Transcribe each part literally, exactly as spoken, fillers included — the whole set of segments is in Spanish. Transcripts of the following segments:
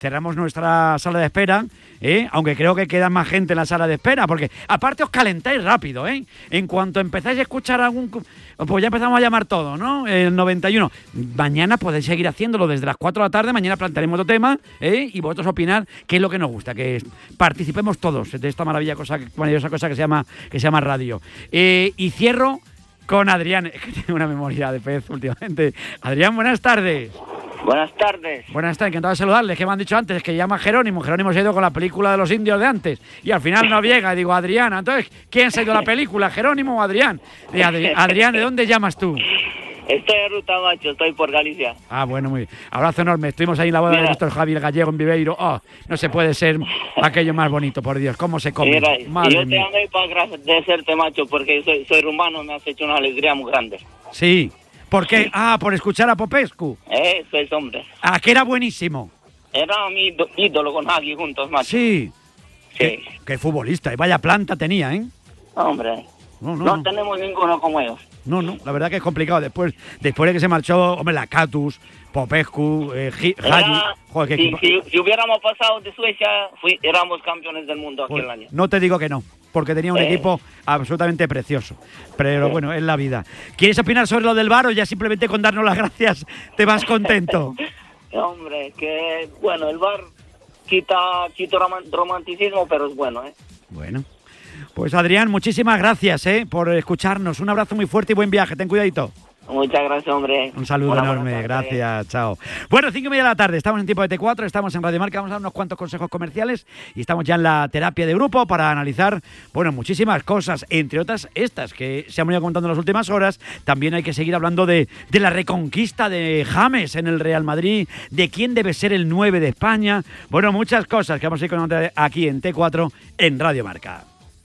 cerramos nuestra sala de espera, ¿eh? Aunque creo que queda más gente en la sala de espera, porque aparte os calentáis rápido, ¿eh? En cuanto empezáis a escuchar algún... Pues ya empezamos a llamar todo, ¿no? El noventa y uno. Mañana podéis seguir haciéndolo desde las cuatro de la tarde, mañana plantearemos otro tema, ¿eh? Y vosotros opinar qué es lo que nos gusta, que participemos todos de esta maravilla cosa, maravillosa cosa que se llama, que se llama radio. Eh, y cierro con Adrián, es que tengo una memoria de pez últimamente. Adrián, buenas tardes. Buenas tardes. Buenas tardes, encantado de saludarles. Que me han dicho antes que llama Jerónimo. Jerónimo se ha ido con la película de los indios de antes y al final no llega. Digo, Adrián, entonces, ¿quién se ha ido a la película? ¿Jerónimo o Adrián? De Adri- Adrián, ¿de dónde llamas tú? Estoy en ruta, macho, estoy por Galicia. Ah, bueno, muy bien. Abrazo enorme. Estuvimos ahí en la boda Mira. de nuestro Javier Gallego en Viveiro. Oh, no se puede ser aquello más bonito, por Dios. ¿Cómo se come? Mira, Madre yo te mía. ando para agradecerte, macho, porque soy, soy rumano, me has hecho una alegría muy grande. Sí. ¿Por qué? Sí. Ah, por escuchar a Popescu. Eso es, hombre. Ah, que era buenísimo. Era mi do- ídolo con Hagi juntos, macho. Sí. Sí. Qué, qué futbolista. Y vaya planta tenía, ¿eh? Hombre, No, no, no, no. tenemos ninguno como ellos. No, no, la verdad que es complicado. Después después de que se marchó, hombre, la Catus, Popescu, eh, Hagi... Era, Joder, qué si, equipo- si, si hubiéramos pasado de Suecia, fui, éramos campeones del mundo Pues, aquel año. no te digo que no, porque tenía un Eh. equipo absolutamente precioso. Pero bueno, es la vida. ¿Quieres opinar sobre lo del V A R o ya simplemente con darnos las gracias te vas contento? Hombre, que bueno, el V A R quita, quita rom- romanticismo, pero es bueno, ¿eh? Bueno, pues Adrián, muchísimas gracias ¿eh? por escucharnos. Un abrazo muy fuerte y buen viaje. Ten cuidadito. Muchas gracias, hombre. Un saludo Una enorme, buena tarde. gracias, chao. Bueno, cinco y media de la tarde, estamos en tiempo de T cuatro, estamos en Radio Marca, vamos a dar unos cuantos consejos comerciales y estamos ya en la terapia de grupo para analizar, bueno, muchísimas cosas, entre otras estas que se han venido contando en las últimas horas. También hay que seguir hablando de, de la reconquista de James en el Real Madrid, de quién debe ser el nueve de España. Bueno, muchas cosas que vamos a ir contando aquí en T cuatro en Radio Marca.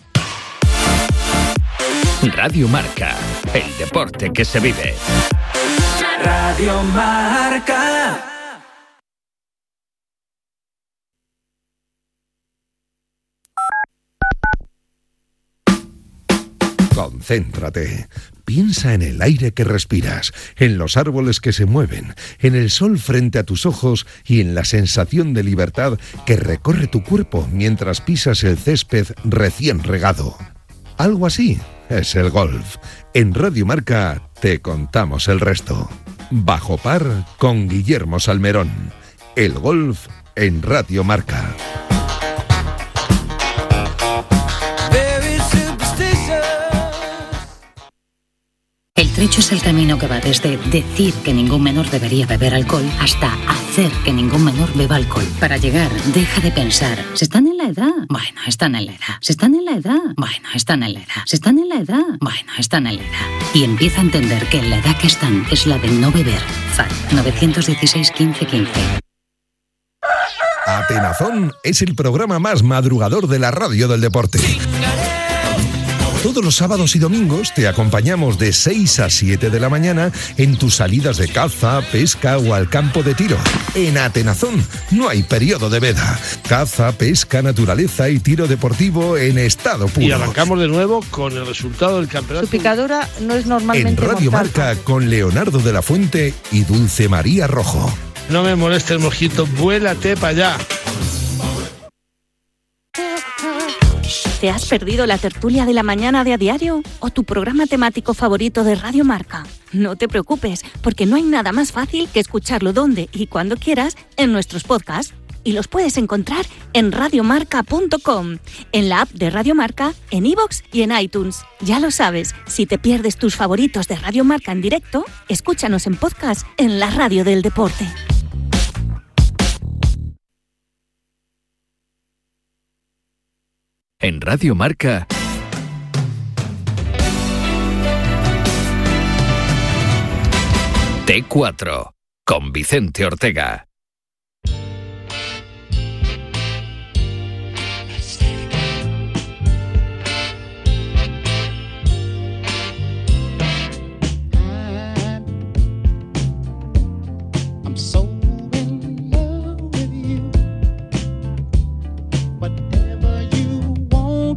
Radio Marca, el deporte que se vive. Radio Marca. Concéntrate. Piensa en el aire que respiras, en los árboles que se mueven, en el sol frente a tus ojos y en la sensación de libertad que recorre tu cuerpo mientras pisas el césped recién regado. Algo así es el golf. En Radio Marca te contamos el resto. Bajo par con Guillermo Salmerón. El golf en Radio Marca. El trecho es el camino que va desde decir que ningún menor debería beber alcohol hasta hacer que ningún menor beba alcohol. Para llegar, deja de pensar, ¿se están en la edad? Bueno, están en la edad. ¿Se están en la edad? Bueno, están en la edad. ¿Se están en la edad? Bueno, están en la edad. Y empieza a entender que la edad que están es la de no beber. F A D nueve uno seis, quince, quince. Atenazón es el programa más madrugador de la radio del deporte. Todos los sábados y domingos te acompañamos de seis a siete de la mañana en tus salidas de caza, pesca o al campo de tiro. En Atenazón no hay periodo de veda. Caza, pesca, naturaleza y tiro deportivo en estado puro. Y arrancamos de nuevo con el resultado del campeonato. Su picadura no es normalmente En Radio mortal. Marca con Leonardo de la Fuente y Dulce María Rojo. No me moleste el mosquito, vuélate para allá. ¿Te has perdido la tertulia de la mañana de A Diario? ¿O tu programa temático favorito de Radio Marca? No te preocupes, porque no hay nada más fácil que escucharlo donde y cuando quieras en nuestros podcasts. Y los puedes encontrar en radiomarca punto com, en la app de Radio Marca, en iVoox y en iTunes. Ya lo sabes, si te pierdes tus favoritos de Radio Marca en directo, escúchanos en podcast en la radio del deporte. En Radio Marca, T cuatro, con Vicente Ortega.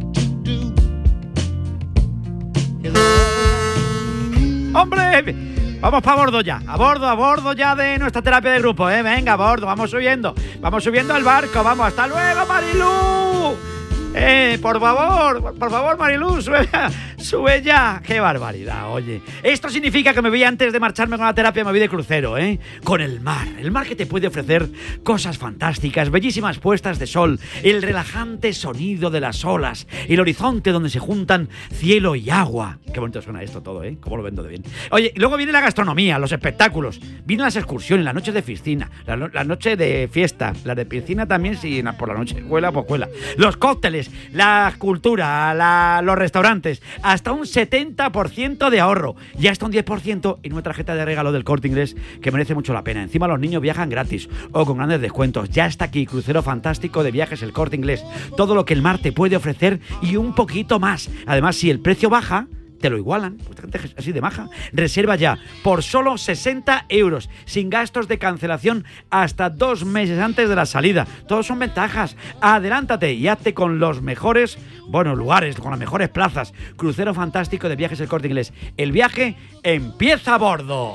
¡Hombre! Vamos para bordo ya, a bordo, a bordo ya de nuestra terapia de grupo, ¿eh? Venga, a bordo, vamos subiendo, vamos subiendo al barco, vamos, hasta luego, Marilú. Eh, por favor, por favor, Marilú, sube, sube ya. Qué barbaridad, oye. Esto significa que me voy antes de marcharme con la terapia, me voy de crucero, ¿eh? Con el mar. El mar que te puede ofrecer cosas fantásticas, bellísimas puestas de sol, el relajante sonido de las olas, el horizonte donde se juntan cielo y agua. Qué bonito suena esto todo, ¿eh? Cómo lo vendo de bien. Oye, luego viene la gastronomía, los espectáculos, vienen las excursiones, las noches de piscina, la, no, la noche de fiesta, las de piscina también, si por la noche cuela, pues cuela. Los cócteles, la cultura, la, los restaurantes, hasta un setenta por ciento de ahorro y hasta un diez por ciento en una tarjeta de regalo del Corte Inglés que merece mucho la pena. Encima los niños viajan gratis o con grandes descuentos. Ya está aquí, crucero fantástico de viajes El Corte Inglés. Todo lo que el mar te puede ofrecer y un poquito más. Además, si el precio baja, te lo igualan, así de maja. Reserva ya por solo sesenta euros, sin gastos de cancelación hasta dos meses antes de la salida. Todos son ventajas. Adelántate y hazte con los mejores, bueno, lugares, con las mejores plazas. Crucero fantástico de viajes El Corte Inglés. El viaje empieza a bordo.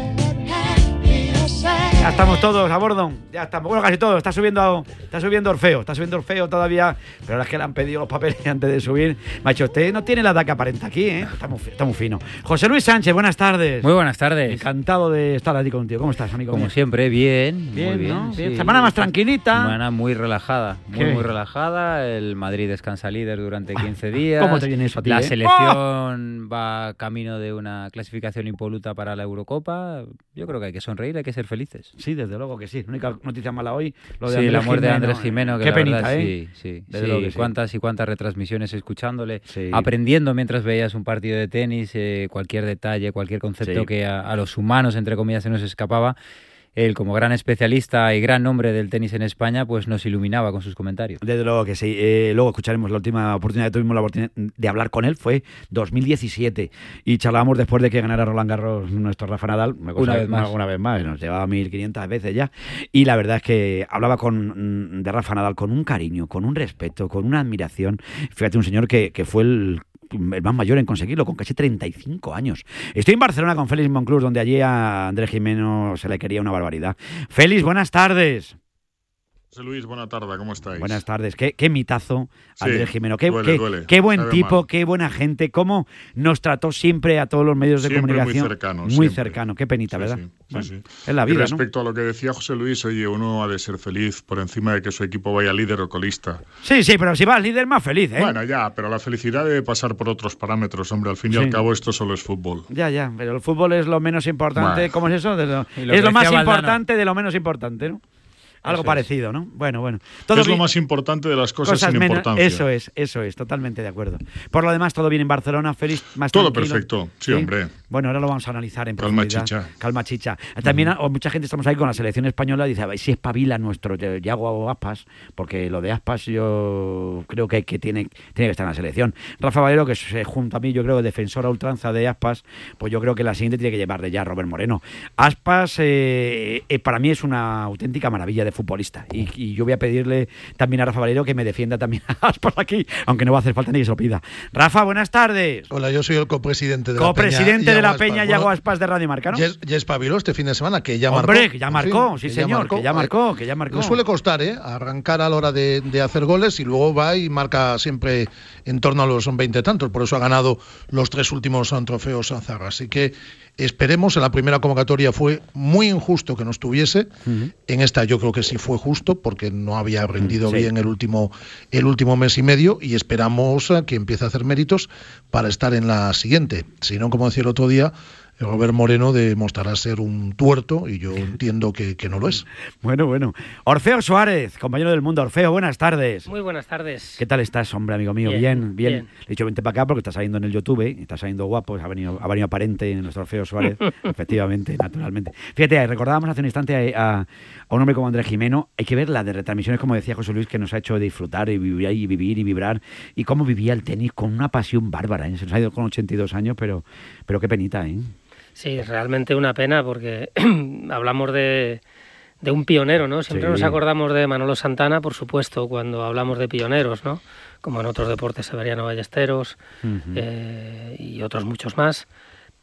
Ya estamos todos a bordo, ya estamos, bueno, casi todos, está subiendo, está subiendo Orfeo, está subiendo Orfeo todavía, pero ahora es que le han pedido los papeles antes de subir. Macho, usted no tiene la edad que aparenta aquí, ¿eh? Está muy, está muy fino. José Luis Sánchez, buenas tardes. Muy buenas tardes. Encantado de estar aquí contigo. ¿Cómo estás, amigo? Como mío? siempre, bien. Bien, muy bien, ¿no? sí. Bien. Semana más tranquilita. Semana muy relajada, muy, ¿Qué? muy relajada. El Madrid descansa líder durante quince días. ¿Cómo te viene eso a ti, La eh? selección ¡Oh! va camino de una clasificación impoluta para la Eurocopa. Yo creo que hay que sonreír, hay que ser felices. Sí, desde luego que sí. La única noticia mala hoy, lo de sí, Andrés la muerte Jimeno, de Andrés Jimeno. Que Qué la penita, verdad, ¿eh? Sí, sí. Desde sí. luego que sí. Cuántas y cuántas retransmisiones escuchándole, Sí. aprendiendo mientras veías un partido de tenis, eh, cualquier detalle, cualquier concepto Sí. que a, a los humanos, entre comillas, se nos escapaba. Él, como gran especialista y gran nombre del tenis en España, pues nos iluminaba con sus comentarios. Desde luego que sí. Eh, luego escucharemos la última oportunidad que tuvimos la oportunidad de hablar con él fue dos mil diecisiete y charlábamos después de que ganara Roland Garros nuestro Rafa Nadal. Una, cosa, Una vez más. Una vez más. Nos llevaba mil quinientas veces ya. Y la verdad es que hablaba con, de Rafa Nadal con un cariño, con un respeto, con una admiración. Fíjate, un señor que, que fue el... el más mayor en conseguirlo, con casi treinta y cinco años. Estoy en Barcelona con Félix Monclús, donde allí a Andrés Jimeno se le quería una barbaridad. Félix, buenas tardes. José Luis, buena tarde, ¿cómo estáis? Buenas tardes. Qué, qué mitazo, Sí, Andrés Jimeno. Qué, duele, qué, duele. qué buen Sabe tipo, mal. qué buena gente. Cómo nos trató siempre a todos los medios de Siempre comunicación. muy cercano. Muy siempre. cercano. Qué penita, Sí, ¿verdad? sí, sí, Bueno, sí. es la Y vida, respecto a lo que decía José Luis, oye, uno ha de ser feliz por encima de que su equipo vaya líder o colista. ¿no? Sí, sí, pero si vas líder, más feliz, ¿eh? Bueno, ya, pero la felicidad debe pasar por otros parámetros, hombre. Al fin y Sí. al cabo, esto solo es fútbol. Ya, ya, pero el fútbol es lo menos importante. Bueno. ¿Cómo es eso? De lo- Y lo es que lo más decía Valdano. importante de lo menos importante, ¿no? Algo Eso es. parecido, ¿no? Bueno, bueno. Todo Es lo bien- más importante de las cosas, cosas sin menos- importancia. Eso es, eso es, totalmente de acuerdo. Por lo demás, todo bien en Barcelona, Félix, más Todo tranquilo. perfecto, sí, hombre. Bueno, ahora lo vamos a analizar en Calma, profundidad. chicha. Calma, chicha. También o mucha gente estamos ahí con la selección española, dice, a ver si espabila nuestro Yago Aspas, porque lo de Aspas yo creo que, que tiene, tiene que estar en la selección. Rafa Valero, que es eh, junto a mí, yo creo, defensor a ultranza de Aspas, pues yo creo que la siguiente tiene que llevarle ya a Robert Moreno. Aspas, eh, eh, para mí es una auténtica maravilla de futbolista, y, y yo voy a pedirle también a Rafa Valero que me defienda también a Aspas aquí, aunque no va a hacer falta ni que se lo pida. Rafa, buenas tardes. Hola, yo soy el copresidente de Copresidente la Peña. de la Yago Peña, Aspas. Yago Bueno, Aspas de Radio Marca, ¿no? Ya, ya espabiló este fin de semana, que ya marcó. Hombre, que ya marcó, sí, que ya señor, marcó. que ya marcó, que ya marcó. Le suele costar, ¿eh? Arrancar a la hora de, de hacer goles y luego va y marca siempre en torno a los veinte tantos. Por eso ha ganado los tres últimos trofeos Zaga. Así que esperemos. En la primera convocatoria fue muy injusto que no estuviese. Uh-huh. En esta yo creo que sí fue justo porque no había rendido sí. bien el último, el último mes y medio, y esperamos que empiece a hacer méritos para estar en la siguiente. Si no, como decía el otro día, Robert Moreno demostrará ser un tuerto, y yo entiendo que, que no lo es. Bueno, bueno. Orfeo Suárez, compañero del Mundo. Orfeo, buenas tardes. Muy buenas tardes. ¿Qué tal estás, hombre, amigo mío? Bien, bien. bien. bien. Le he dicho, vente para acá porque estás saliendo en el YouTube, ¿eh? Estás saliendo guapo, ha venido, ha venido aparente en nuestro Orfeo Suárez. Efectivamente, naturalmente. Fíjate, recordábamos hace un instante a, a, a un hombre como Andrés Jimeno. Hay que ver la de retransmisiones, como decía José Luis, que nos ha hecho disfrutar y vivir y vivir y vibrar, y cómo vivía el tenis con una pasión bárbara, ¿eh? Se nos ha ido con ochenta y dos años, pero, pero qué penita, ¿eh? Sí, realmente una pena, porque hablamos de, de un pionero, ¿no? Siempre sí. nos acordamos de Manolo Santana, por supuesto, cuando hablamos de pioneros, ¿no? Como en otros deportes, Severiano Ballesteros uh-huh. eh, y otros muchos más.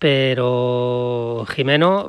pero Gimeno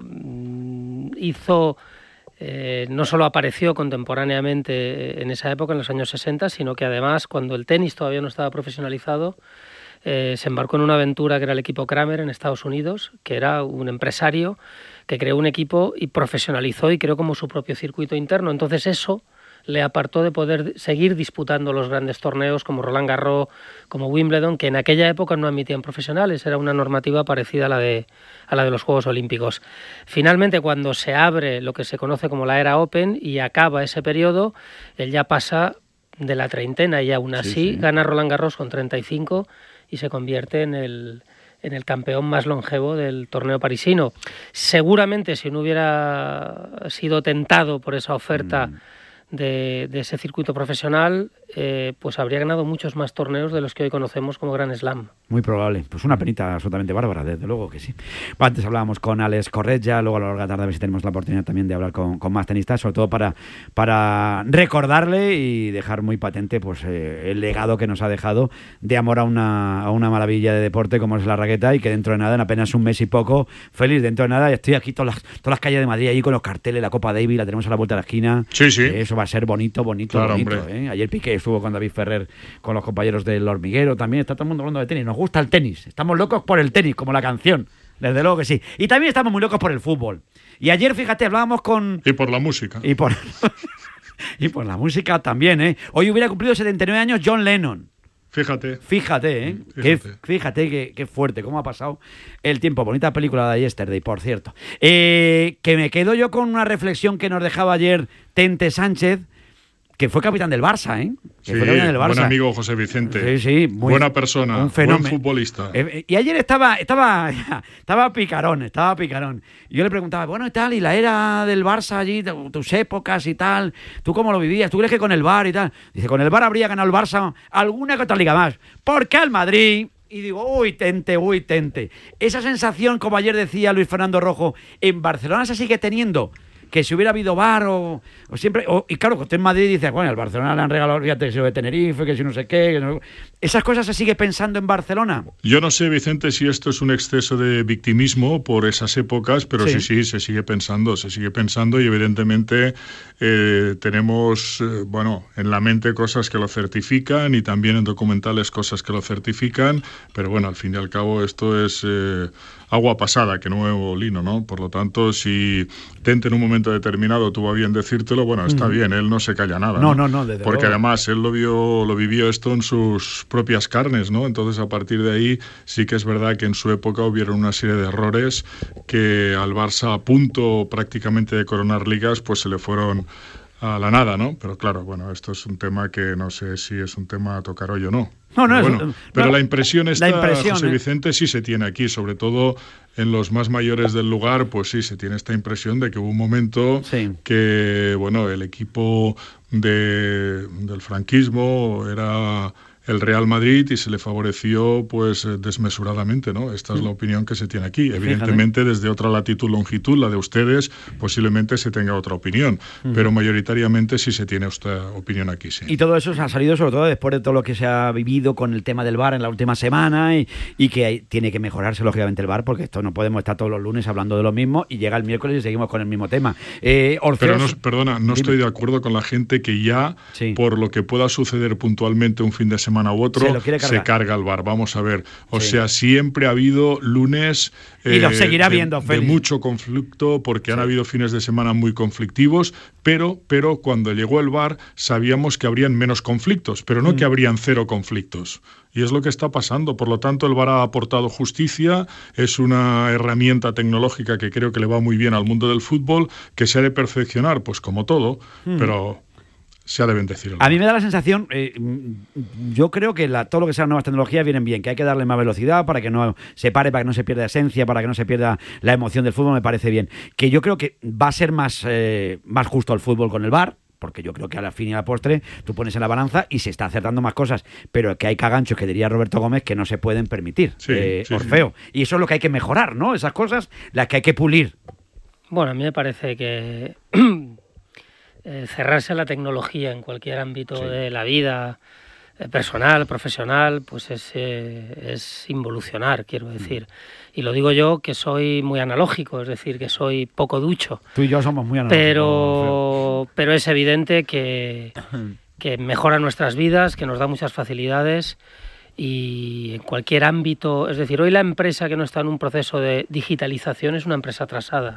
hizo... Eh, no solo apareció contemporáneamente en esa época, en los años sesenta, sino que además, cuando el tenis todavía no estaba profesionalizado, eh, se embarcó en una aventura que era el equipo Kramer en Estados Unidos, que era un empresario que creó un equipo y profesionalizó y creó como su propio circuito interno. Entonces eso le apartó de poder seguir disputando los grandes torneos como Roland Garros, como Wimbledon, que en aquella época no admitían profesionales, era una normativa parecida a la de, a la de los Juegos Olímpicos. Finalmente, cuando se abre lo que se conoce como la era Open y acaba ese periodo, él ya pasa de la treintena y aún así sí, sí. gana Roland Garros con treinta y cinco y se convierte en el... en el campeón más longevo del torneo parisino. Seguramente si no hubiera sido tentado por esa oferta mm. de, de ese circuito profesional, eh, pues habría ganado muchos más torneos de los que hoy conocemos como Grand Slam. Muy probable. Pues una penita absolutamente bárbara, desde luego que sí. Antes hablábamos con Alex Corretja, luego a lo largo de la tarde a ver si tenemos la oportunidad también de hablar con, con más tenistas, sobre todo para, para recordarle y dejar muy patente pues eh, el legado que nos ha dejado de amor a una, a una maravilla de deporte como es la raqueta, y que dentro de nada, en apenas un mes y poco, feliz dentro de nada, estoy aquí todas las, todas las calles de Madrid, ahí con los carteles, la Copa Davis, la tenemos a la vuelta de la esquina. Sí, sí. Eh, eso va a ser bonito, bonito, claro, bonito. ¿eh? Ayer Piqué estuvo con David Ferrer, con los compañeros del Hormiguero, también está todo el mundo hablando de tenis. Nos gusta el tenis, estamos locos por el tenis, como la canción, desde luego que sí. Y también estamos muy locos por el fútbol. Y ayer, fíjate, hablábamos con... Y por la música. Y por, y por la música también, ¿eh? Hoy hubiera cumplido setenta y nueve años John Lennon. Fíjate. Fíjate, ¿eh? Fíjate, qué, fíjate qué, qué fuerte, cómo ha pasado el tiempo. Bonita película de Yesterday, por cierto. Eh, que me quedo yo con una reflexión que nos dejaba ayer Tente Sánchez, que fue capitán del Barça, ¿eh? Que sí, fue capitán del Barça. Buen amigo José Vicente. Sí, sí. Muy, buena persona, un fenómeno. Buen futbolista. Eh, y ayer estaba, estaba, estaba picarón, estaba picarón. Y yo le preguntaba, bueno, y tal, y la era del Barça allí, tus épocas y tal, ¿tú cómo lo vivías? ¿Tú crees que con el V A R y tal? Dice, con el V A R habría ganado el Barça alguna que otra liga más. Porque al Madrid... Y digo, uy, Tente, uy, Tente. Esa sensación, como ayer decía Luis Fernando Rojo, en Barcelona se sigue teniendo... que si hubiera habido V A R o, o siempre... O, y claro, que usted en Madrid dice, bueno, al Barcelona le han regalado, fíjate, que si lo de Tenerife, que si no sé qué... Que no... ¿Esas cosas se sigue pensando en Barcelona? Yo no sé, Vicente, si esto es un exceso de victimismo por esas épocas, pero sí, sí, sí se sigue pensando, se sigue pensando y evidentemente eh, tenemos, eh, bueno, en la mente cosas que lo certifican y también en documentales cosas que lo certifican, pero bueno, al fin y al cabo esto es... Eh, agua pasada, que nuevo lino, ¿no? Por lo tanto, si Tente en un momento determinado tuvo a bien decírtelo, bueno, está mm. bien, él no se calla nada. No, no, no, no desde Porque luego. Además él lo vio, lo vivió esto en sus propias carnes, ¿no? Entonces, a partir de ahí, sí que es verdad que en su época hubieron una serie de errores que al Barça, a punto prácticamente de coronar ligas, pues se le fueron a la nada, ¿no? Pero claro, bueno, esto es un tema que no sé si es un tema a tocar hoy o no. No, no, pero, es, bueno, pero no, la impresión esta, la impresión, José ¿eh? Vicente, sí se tiene aquí, sobre todo en los más mayores del lugar, pues sí, se tiene esta impresión de que hubo un momento sí. que, bueno, el equipo de, del franquismo era el Real Madrid y se le favoreció pues desmesuradamente, ¿no? Esta es la opinión que se tiene aquí. Evidentemente, Fíjate. desde otra latitud, longitud, la de ustedes, posiblemente se tenga otra opinión, uh-huh. pero mayoritariamente sí se tiene esta opinión aquí, sí. Y todo eso ha salido sobre todo después de todo lo que se ha vivido con el tema del V A R en la última semana y, y que hay, tiene que mejorarse lógicamente el V A R, porque esto no podemos estar todos los lunes hablando de lo mismo y llega el miércoles y seguimos con el mismo tema. Eh, Orfeos, pero no, perdona, no estoy de acuerdo con la gente que ya, sí. por lo que pueda suceder puntualmente un fin de semana u otro, se, se carga el V A R. Vamos a ver. O sí. sea, siempre ha habido lunes eh, y lo seguirá de, viendo, de mucho conflicto, porque sí. han habido fines de semana muy conflictivos, pero, pero cuando llegó el V A R sabíamos que habrían menos conflictos, pero no mm. que habrían cero conflictos. Y es lo que está pasando. Por lo tanto, el V A R ha aportado justicia, es una herramienta tecnológica que creo que le va muy bien al mundo del fútbol, que se ha de perfeccionar, pues como todo, mm. pero... se ha de bendecir. A mí me da la sensación, eh, yo creo que la, todo lo que sean nuevas tecnologías vienen bien, que hay que darle más velocidad para que no se pare, para que no se pierda esencia, para que no se pierda la emoción del fútbol, me parece bien. Que yo creo que va a ser más, eh, más justo el fútbol con el V A R, porque yo creo que a la fin y a la postre tú pones en la balanza y se está acertando más cosas, pero que hay caganchos, que diría Roberto Gómez, que no se pueden permitir, sí, eh, sí, Orfeo. Sí. Y eso es lo que hay que mejorar, ¿no? Esas cosas, las que hay que pulir. Bueno, a mí me parece que... Eh, cerrarse a la tecnología en cualquier ámbito sí. de la vida, personal, profesional, pues es, eh, es involucionar, quiero decir. Y lo digo yo, que soy muy analógico, es decir, que soy poco ducho. Tú y yo somos muy analógicos. Pero, pero es evidente que, que mejora nuestras vidas, que nos da muchas facilidades y en cualquier ámbito. Es decir, hoy la empresa que no está en un proceso de digitalización es una empresa atrasada.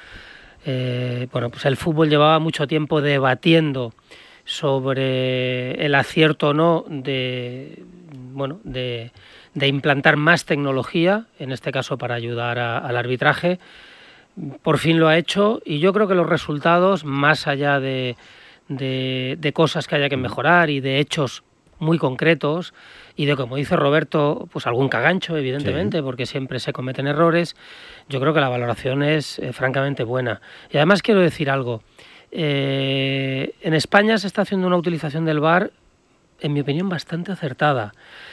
Eh, bueno, pues el fútbol llevaba mucho tiempo debatiendo sobre el acierto o no de, bueno, de, de implantar más tecnología, en este caso para ayudar a, al arbitraje. Por fin lo ha hecho y yo creo que los resultados, más allá de, de, de cosas que haya que mejorar y de hechos muy concretos y de, como dice Roberto, pues algún cagancho, evidentemente, sí, porque siempre se cometen errores, yo creo que la valoración es eh, francamente buena. Y además quiero decir algo. Eh, en España se está haciendo una utilización del V A R, en mi opinión, bastante acertada.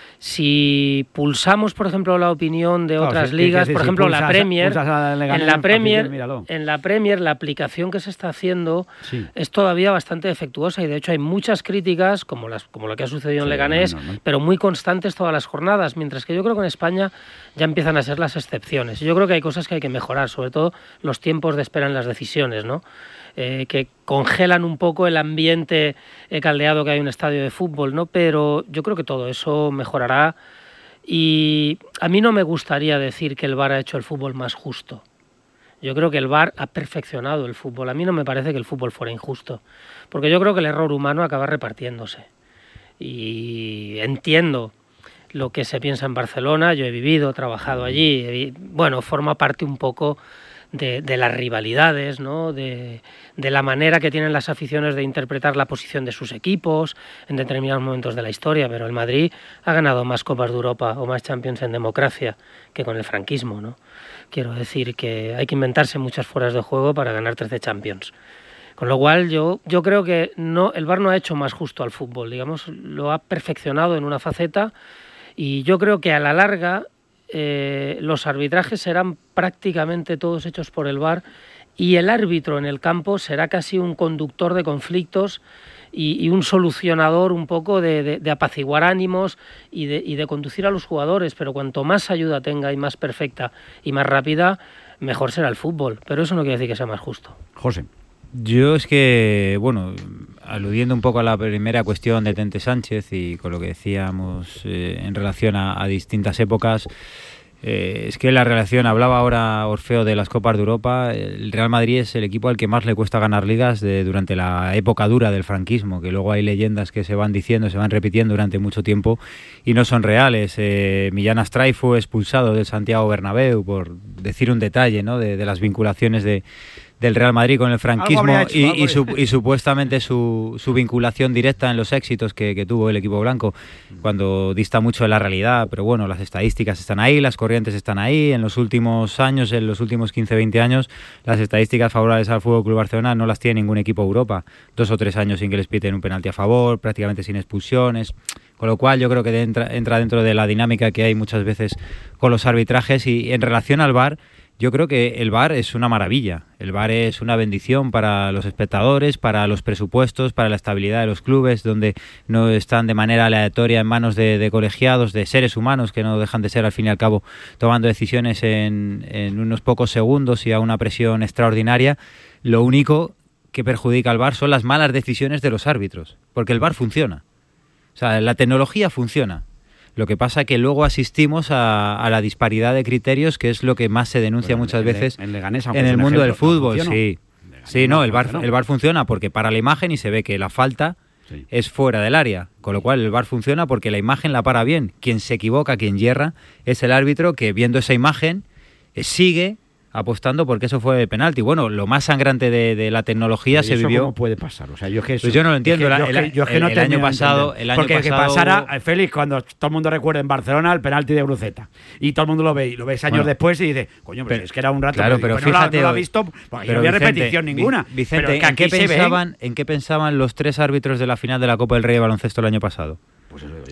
Si pulsamos, por ejemplo, la opinión de claro, otras sí, ligas, sí, sí, por sí, ejemplo, pulsas, la Premier, en la Premier, en la Premier, la aplicación que se está haciendo sí. es todavía bastante defectuosa y de hecho hay muchas críticas, como las como lo que ha sucedido sí, en Leganés, no, no, no. pero muy constantes todas las jornadas, mientras que yo creo que en España ya empiezan a ser las excepciones. Yo creo que hay cosas que hay que mejorar, sobre todo los tiempos de espera en las decisiones, ¿no? Eh, que congelan un poco el ambiente eh, caldeado que hay en un estadio de fútbol, ¿no? Pero yo creo que todo eso mejorará y a mí no me gustaría decir que el V A R ha hecho el fútbol más justo. Yo creo que el V A R ha perfeccionado el fútbol. A mí no me parece que el fútbol fuera injusto, porque yo creo que el error humano acaba repartiéndose. Y entiendo lo que se piensa en Barcelona, yo he vivido, trabajado allí, bueno, forma parte un poco De, de las rivalidades, ¿no? de, de la manera que tienen las aficiones de interpretar la posición de sus equipos en determinados momentos de la historia, pero el Madrid ha ganado más Copas de Europa o más Champions en democracia que con el franquismo, ¿no? Quiero decir que hay que inventarse muchas fueras de juego para ganar trece Champions. Con lo cual yo, yo creo que no, el V A R no ha hecho más justo al fútbol, digamos, lo ha perfeccionado en una faceta y yo creo que a la larga Eh, los arbitrajes serán prácticamente todos hechos por el V A R y el árbitro en el campo será casi un conductor de conflictos y, y un solucionador un poco de, de, de apaciguar ánimos y de, y de conducir a los jugadores, pero cuanto más ayuda tenga y más perfecta y más rápida, mejor será el fútbol, pero eso no quiere decir que sea más justo. José. Yo es que, bueno, aludiendo un poco a la primera cuestión de Tente Sánchez y con lo que decíamos eh, en relación a, a distintas épocas, eh, es que la relación, hablaba ahora Orfeo de las Copas de Europa, el Real Madrid es el equipo al que más le cuesta ganar ligas de, durante la época dura del franquismo, que luego hay leyendas que se van diciendo, se van repitiendo durante mucho tiempo y no son reales. Eh, Millán Astray fue expulsado del Santiago Bernabéu, por decir un detalle, ¿no? de, de las vinculaciones de del Real Madrid con el franquismo hecho, y, y, su, y supuestamente su, su vinculación directa en los éxitos que, que tuvo el equipo blanco, cuando dista mucho de la realidad, pero bueno, las estadísticas están ahí, las corrientes están ahí. En los últimos años, en los últimos quince veinte años, las estadísticas favorables al F C Barcelona no las tiene ningún equipo de Europa. Dos o tres años sin que les piten un penalti a favor, prácticamente sin expulsiones, con lo cual yo creo que entra, entra dentro de la dinámica que hay muchas veces con los arbitrajes. Y en relación al V A R, yo creo que el V A R es una maravilla. El V A R es una bendición para los espectadores, para los presupuestos, para la estabilidad de los clubes, donde no están de manera aleatoria en manos de, de colegiados, de seres humanos que no dejan de ser, al fin y al cabo, tomando decisiones en, en unos pocos segundos y a una presión extraordinaria. Lo único que perjudica al V A R son las malas decisiones de los árbitros, porque el V A R funciona. O sea, la tecnología funciona. Lo que pasa es que luego asistimos a, a la disparidad de criterios, que es lo que más se denuncia bueno, muchas en veces en, Leganés, en el mundo ejemplo, del fútbol. No sí, sí, no, el V A R, el V A R funciona porque para la imagen y se ve que la falta sí. es fuera del área, con lo cual el V A R funciona porque la imagen la para bien. Quien se equivoca, quien yerra, es el árbitro que viendo esa imagen eh, sigue apostando porque eso fue penalti. Bueno, lo más sangrante de, de la tecnología ¿Y se eso vivió. ¿Cómo puede pasar? O sea, yo es que eso, pues yo no lo entiendo. Es que, yo, el, yo es que no el, el año pasado, el año porque pasado... que pasara, Félix, cuando todo el mundo recuerda en Barcelona el penalti de Bruceta y todo el mundo lo ve y lo ves años bueno, después y dice, coño, pero, pero es que era un rato. Claro, pero, pero fíjate, no, lo, no lo ha visto, porque no había Vicente, repetición ninguna. Vicente, pero ¿en qué pensaban, en qué pensaban los tres árbitros de la final de la Copa del Rey de baloncesto el año pasado? Pues eso digo yo.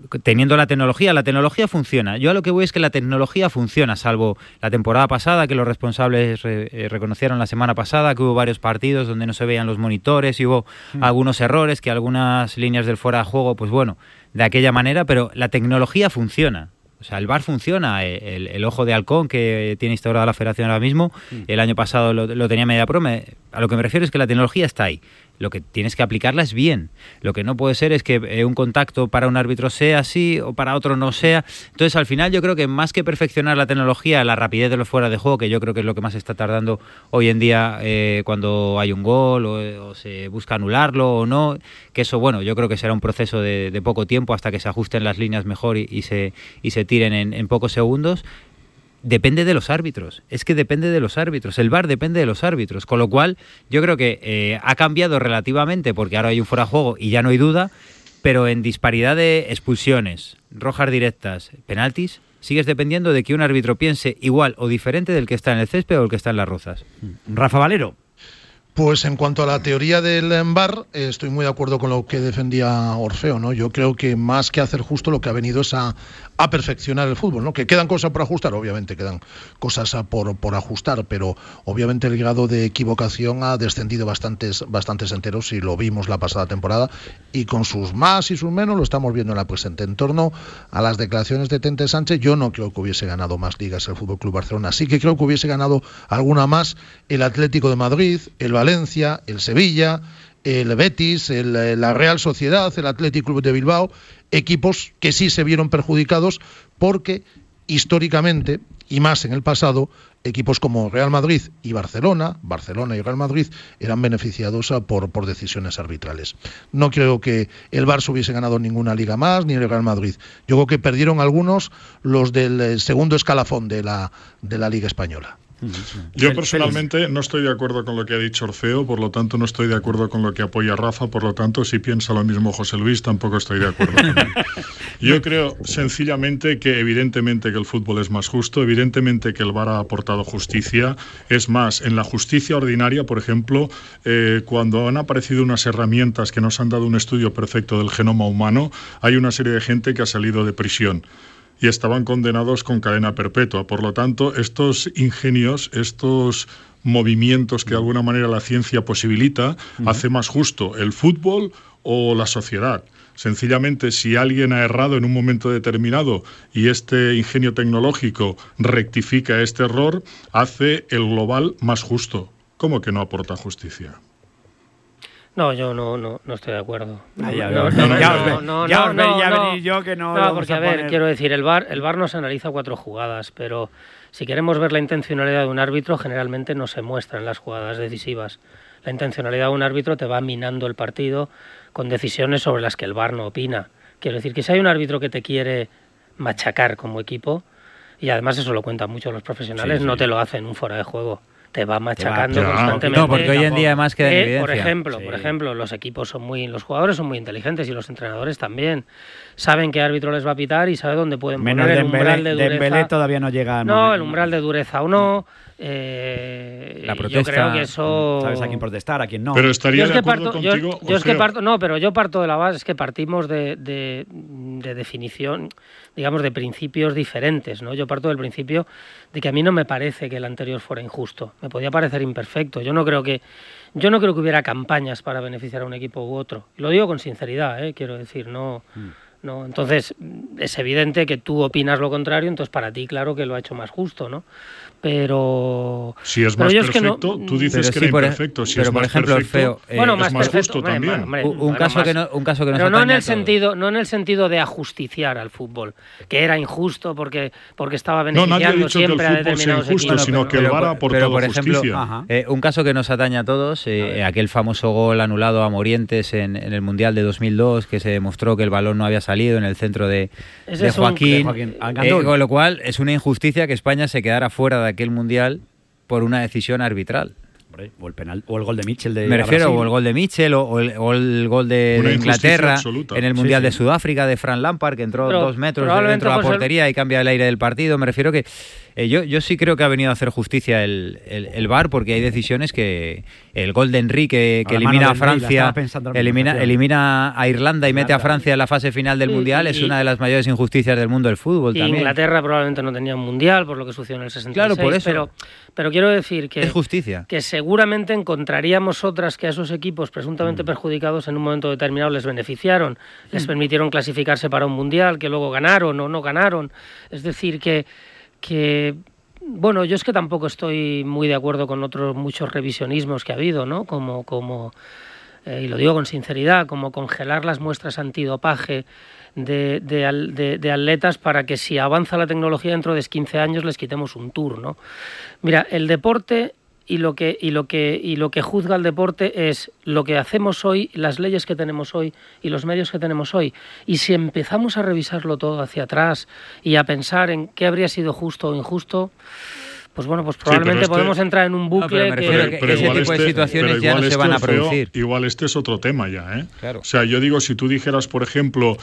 teniendo la tecnología, la tecnología funciona. Yo a lo que voy es que la tecnología funciona, salvo la temporada pasada, que los responsables re, eh, reconocieron la semana pasada que hubo varios partidos donde no se veían los monitores y hubo mm. algunos errores, que algunas líneas del fuera de juego, pues bueno, de aquella manera, pero la tecnología funciona. O sea, el V A R funciona, el, el ojo de halcón que tiene instaurada la federación ahora mismo, el año pasado lo, lo tenía MediaPro, me, a lo que me refiero es que la tecnología está ahí. Lo que tienes que aplicarla es bien. Lo que no puede ser es que eh, un contacto para un árbitro sea así o para otro no sea. Entonces, al final, yo creo que más que perfeccionar la tecnología, la rapidez de los fuera de juego, que yo creo que es lo que más está tardando hoy en día eh, cuando hay un gol o, o se busca anularlo o no, que eso, bueno, yo creo que será un proceso de, de poco tiempo hasta que se ajusten las líneas mejor y, y, se, y se tiren en, en pocos segundos. Depende de los árbitros, es que depende de los árbitros, el V A R depende de los árbitros, con lo cual yo creo que eh, ha cambiado relativamente porque ahora hay un fuera de juego y ya no hay duda, pero en disparidad de expulsiones, rojas directas, penaltis, sigues dependiendo de que un árbitro piense igual o diferente del que está en el césped o el que está en las rozas. Rafa Valero. Pues en cuanto a la teoría del V A R, eh, estoy muy de acuerdo con lo que defendía Orfeo, ¿no? Yo creo que más que hacer justo lo que ha venido es a, a perfeccionar el fútbol, ¿no? Que quedan cosas por ajustar, obviamente quedan cosas por, por ajustar, pero obviamente el grado de equivocación ha descendido bastantes, bastantes enteros y lo vimos la pasada temporada y con sus más y sus menos lo estamos viendo en la presente. En torno a las declaraciones de Tente Sánchez, yo no creo que hubiese ganado más ligas el F C Barcelona, sí que creo que hubiese ganado alguna más el Atlético de Madrid, el Valencia, el Sevilla, el Betis, el, la Real Sociedad, el Athletic Club de Bilbao, equipos que sí se vieron perjudicados porque históricamente y más en el pasado, equipos como Real Madrid y Barcelona, Barcelona y Real Madrid eran beneficiados por, por decisiones arbitrales. No creo que el Barça hubiese ganado ninguna liga más, ni el Real Madrid. Yo creo que perdieron algunos los del segundo escalafón de la, de la Liga Española. Yo personalmente no estoy de acuerdo con lo que ha dicho Orfeo, por lo tanto no estoy de acuerdo con lo que apoya Rafa, por lo tanto si piensa lo mismo José Luis tampoco estoy de acuerdo con él. Yo creo sencillamente que evidentemente que el fútbol es más justo, evidentemente que el V A R ha aportado justicia, es más, en la justicia ordinaria, por ejemplo, eh, cuando han aparecido unas herramientas que nos han dado un estudio perfecto del genoma humano, hay una serie de gente que ha salido de prisión y estaban condenados con cadena perpetua. Por lo tanto, estos ingenios, estos movimientos que de alguna manera la ciencia posibilita, uh-huh. hace más justo el fútbol o la sociedad. Sencillamente, si alguien ha errado en un momento determinado y este ingenio tecnológico rectifica este error, hace el global más justo. ¿Cómo que no aporta justicia? No, yo no, no, no estoy de acuerdo. Ah, ya no, no, no, ya os ve, no, ya os ve, ya venir yo que no. No, porque a, a ver, quiero decir, el V A R, el V A R nos analiza cuatro jugadas, pero si queremos ver la intencionalidad de un árbitro, generalmente no se muestra en las jugadas decisivas. La intencionalidad de un árbitro te va minando el partido con decisiones sobre las que el V A R no opina. Quiero decir que si hay un árbitro que te quiere machacar como equipo, y además eso lo cuentan mucho los profesionales, sí, sí. no te lo hacen un fuera de juego. Te va machacando te va, constantemente. No, porque hoy en día más queda en eh, evidencia. Por ejemplo, sí. por ejemplo, los equipos son muy, los jugadores son muy inteligentes y los entrenadores también. Saben qué árbitro les va a pitar y saben dónde pueden Menos poner el Dembélé, umbral de dureza. Dembélé todavía no llega. No, momento. El umbral de dureza o no. Eh, la protesta. Yo creo que eso. Sabes a quién protestar, a quién no. Pero estaría yo de es que acuerdo parto, contigo. Yo, yo es que parto, no, pero yo parto de la base es que partimos de, de, de definición, digamos, de principios diferentes, ¿no? Yo parto del principio de que a mí no me parece que el anterior fuera injusto. Me podía parecer imperfecto. Yo no creo que, yo no creo que hubiera campañas para beneficiar a un equipo u otro. Lo digo con sinceridad, ¿eh? Quiero decir, no. Mm. No, entonces es evidente que tú opinas lo contrario, entonces para ti claro que lo ha hecho más justo, ¿no? Pero si es pero más perfecto, es que no, tú dices que sí, era imperfecto. Si pero es por más ejemplo, perfecto, feo, eh, bueno, es más, más perfecto, justo hombre, también. Hombre, un, un caso más, que no, un caso que nos pero no en el a sentido, no en el sentido de ajusticiar al fútbol, que era injusto porque porque estaba beneficiando no, nadie ha dicho siempre que el a fútbol determinados sea injusto, equipos. sino que el V A R ha aportado pero, por ejemplo, justicia. Eh, un caso que nos atañe a todos, eh, a aquel famoso gol anulado a Morientes en, en el Mundial de dos mil dos, que se demostró que el balón no había salido en el centro de, de Joaquín. De Joaquín. Eh, con lo cual es una injusticia que España se quedara fuera de aquel Mundial por una decisión arbitral. O el penal, o el gol de Mitchell de Me refiero, Brasil. o el gol de Mitchell, o, o, el, o el gol de, de Inglaterra absoluta. En el Mundial sí, sí. de Sudáfrica, de Fran Lampard, que entró pero, dos metros dentro de la portería y cambia el aire del partido. Me refiero que Eh, yo, yo sí creo que ha venido a hacer justicia el, el, el V A R, porque hay decisiones que el gol de Henry que, que elimina a Francia, elimina, elimina a Irlanda y mete a Francia en la fase final del sí, Mundial, y, es una de las mayores injusticias del mundo del fútbol. Y también. Inglaterra probablemente no tenía un Mundial por lo que sucedió en el sesenta y seis. Claro, por eso. Pero, pero quiero decir que, es justicia. que seguramente encontraríamos otras que a esos equipos presuntamente mm. perjudicados en un momento determinado les beneficiaron, mm. les permitieron clasificarse para un Mundial, que luego ganaron o no ganaron. Es decir, que... que bueno, yo es que tampoco estoy muy de acuerdo con otros muchos revisionismos que ha habido, ¿no? Como, como eh, y lo digo con sinceridad, como congelar las muestras antidopaje de, de, de, de atletas para que si avanza la tecnología dentro de quince años les quitemos un tour, ¿no? Mira, el deporte y lo que y lo que y lo que juzga el deporte es lo que hacemos hoy, las leyes que tenemos hoy y los medios que tenemos hoy. Y si empezamos a revisarlo todo hacia atrás y a pensar en qué habría sido justo o injusto, pues bueno, pues probablemente sí, podemos este... entrar en un bucle no, que, que, que, que ese tipo este, de situaciones ya no este se van a producir. Feo, igual este es otro tema ya, ¿eh? Claro. O sea, yo digo, si tú dijeras, por ejemplo,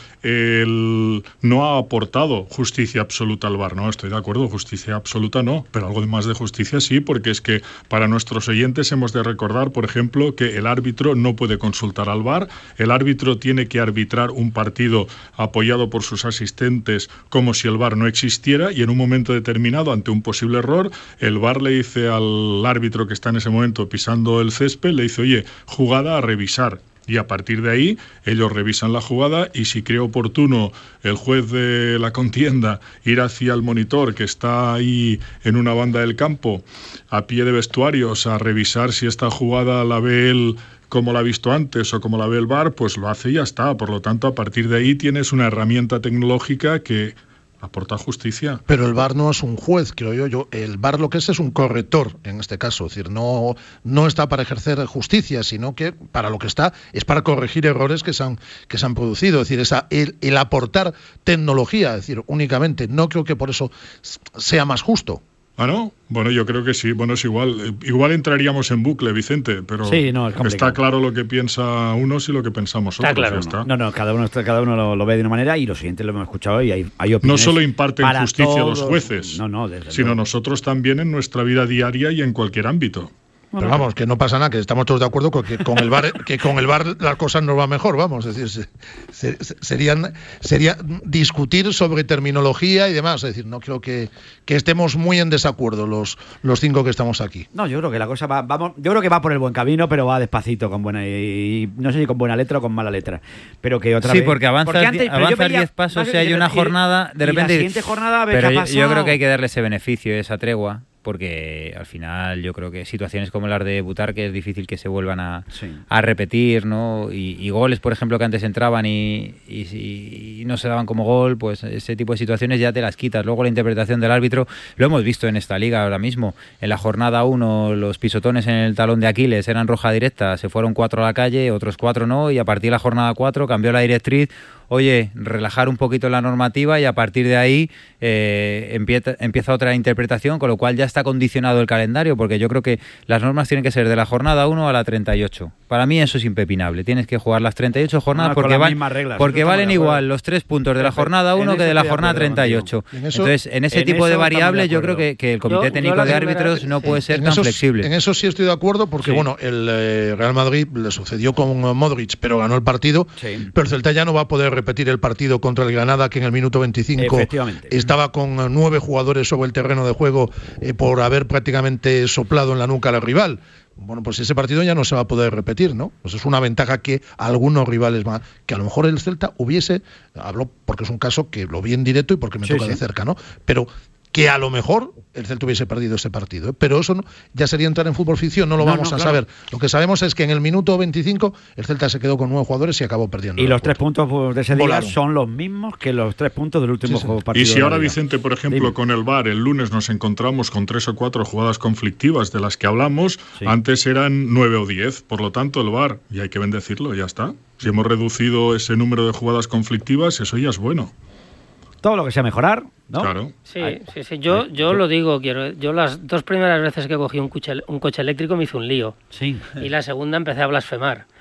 el no ha aportado justicia absoluta al V A R, no, estoy de acuerdo, justicia absoluta no, pero algo más de justicia sí, porque es que para nuestros oyentes hemos de recordar, por ejemplo, que el árbitro no puede consultar al V A R, el árbitro tiene que arbitrar un partido apoyado por sus asistentes como si el V A R no existiera, y en un momento determinado, ante un posible error, el V A R le dice al árbitro que está en ese momento pisando el césped, le dice, oye, jugada a revisar. Y a partir de ahí, ellos revisan la jugada y si cree oportuno el juez de la contienda ir hacia el monitor que está ahí en una banda del campo, a pie de vestuarios, a revisar si esta jugada la ve él como la ha visto antes o como la ve el V A R, pues lo hace y ya está. Por lo tanto, a partir de ahí tienes una herramienta tecnológica que aporta justicia. Pero el V A R no es un juez, creo yo. yo el V A R lo que es es un corrector, en este caso. Es decir, no, no está para ejercer justicia, sino que para lo que está es para corregir errores que se han, que se han producido. Es decir, esa, el, el aportar tecnología, es decir, únicamente. No creo que por eso sea más justo. ¿Ah, no? Bueno, yo creo que sí. Bueno, es igual. Igual entraríamos en bucle, Vicente, pero sí, no, está claro lo que piensa unos y lo que pensamos está otros. Claro, está. No, no, cada uno, cada uno lo, lo ve de una manera y los siguientes lo hemos escuchado y hay, hay opiniones. No solo imparten justicia todos, los jueces, no, no, desde sino luego. nosotros también en nuestra vida diaria y en cualquier ámbito. Pero vamos, que no pasa nada, que estamos todos de acuerdo con que con el V A R, que con el V A R las cosas nos van mejor, vamos, es decir, se, se, serían sería discutir sobre terminología y demás, es decir, no creo que, que estemos muy en desacuerdo los los cinco que estamos aquí. No, yo creo que la cosa va, vamos, yo creo que va por el buen camino, pero va despacito, con buena y, y no sé si con buena letra o con mala letra, pero que otra sí, vez. Porque avanza, porque antes, avanza diez pasos, si hay una jornada, de repente. Y la siguiente jornada, pero yo, yo creo que hay que darle ese beneficio, esa tregua. Porque al final yo creo que situaciones como las de Butarque es difícil que se vuelvan a, sí. a repetir, ¿no? Y, y goles, por ejemplo, que antes entraban y, y, y no se daban como gol, pues ese tipo de situaciones ya te las quitas. Luego la interpretación del árbitro, lo hemos visto en esta liga ahora mismo. En la jornada uno, los pisotones en el talón de Aquiles eran roja directa, se fueron cuatro a la calle, otros cuatro no, y a partir de la jornada cuatro cambió la directriz. Oye, relajar un poquito la normativa y a partir de ahí eh, empieza, empieza otra interpretación, con lo cual ya está condicionado el calendario, porque yo creo que las normas tienen que ser de la jornada uno a la treinta y ocho. Para mí eso es impepinable. Tienes que jugar las treinta y ocho jornadas no, porque, van, reglas, porque valen igual los tres puntos de la jornada uno que de la jornada treinta y ocho. En eso, Entonces, en ese en tipo de variables yo creo que, que el Comité yo, Técnico yo de Árbitros no puede ser tan esos, flexible. En eso sí estoy de acuerdo, porque sí. bueno, el eh, Real Madrid le sucedió con Modric, pero ganó el partido, sí. pero el Celta ya no va a poder repetir el partido contra el Granada, que en el minuto veinticinco estaba con nueve jugadores sobre el terreno de juego eh, por haber prácticamente soplado en la nuca al rival. Bueno, pues ese partido ya no se va a poder repetir, ¿no? Pues es una ventaja que algunos rivales van, que a lo mejor el Celta hubiese, hablo porque es un caso que lo vi en directo y porque me sí, toca sí. de cerca, ¿no? Pero que a lo mejor el Celta hubiese perdido ese partido, ¿eh? Pero eso no, ya sería entrar en fútbol ficción, no lo no, vamos no, a claro. saber. Lo que sabemos es que en el minuto veinticinco el Celta se quedó con nueve jugadores y acabó perdiendo. Y los tres puntos de ese día son los mismos que los tres puntos del último sí, sí. partido. Y si ahora, Vicente, por ejemplo, Dime. con el V A R, el lunes nos encontramos con tres o cuatro jugadas conflictivas de las que hablamos, sí. antes eran nueve o diez, por lo tanto el V A R, y hay que bendecirlo, ya está. Si hemos reducido ese número de jugadas conflictivas, eso ya es bueno. Todo lo que sea mejorar, ¿no? Claro. Sí, sí, sí. Yo, yo lo digo, quiero. Yo las dos primeras veces que cogí un coche, un coche eléctrico me hice un lío. Sí. Y la segunda empecé a blasfemar.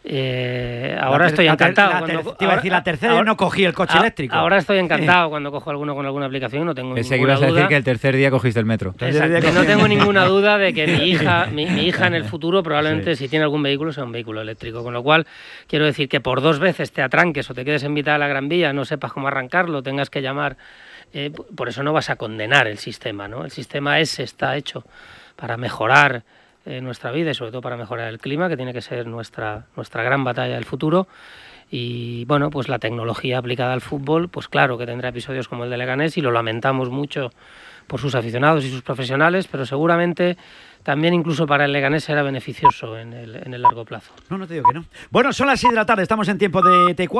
Eh, ahora estoy la encantado. La cuando, te iba a decir, la tercera ahora, no cogí el coche a, eléctrico. Ahora estoy encantado cuando cojo alguno con alguna aplicación, no tengo Pensé ninguna que ibas a duda. decir que el tercer día cogiste el metro. Exacto, no tengo ninguna duda de que mi hija, mi, mi hija en el futuro probablemente, sí. si tiene algún vehículo, sea un vehículo eléctrico. Con lo cual, quiero decir que por dos veces te atranques o te quedes en mitad de la Gran Vía, no sepas cómo arrancarlo, tengas que llamar... Eh, por eso no vas a condenar el sistema, ¿no? El sistema ese está hecho para mejorar eh, nuestra vida y sobre todo para mejorar el clima, que tiene que ser nuestra, nuestra gran batalla del futuro. Y bueno, pues la tecnología aplicada al fútbol, pues claro que tendrá episodios como el de Leganés y lo lamentamos mucho por sus aficionados y sus profesionales, pero seguramente también incluso para el Leganés será beneficioso en el, en el largo plazo. No, no te digo que no. Bueno, son las seis de la tarde, estamos en tiempo de T cuatro.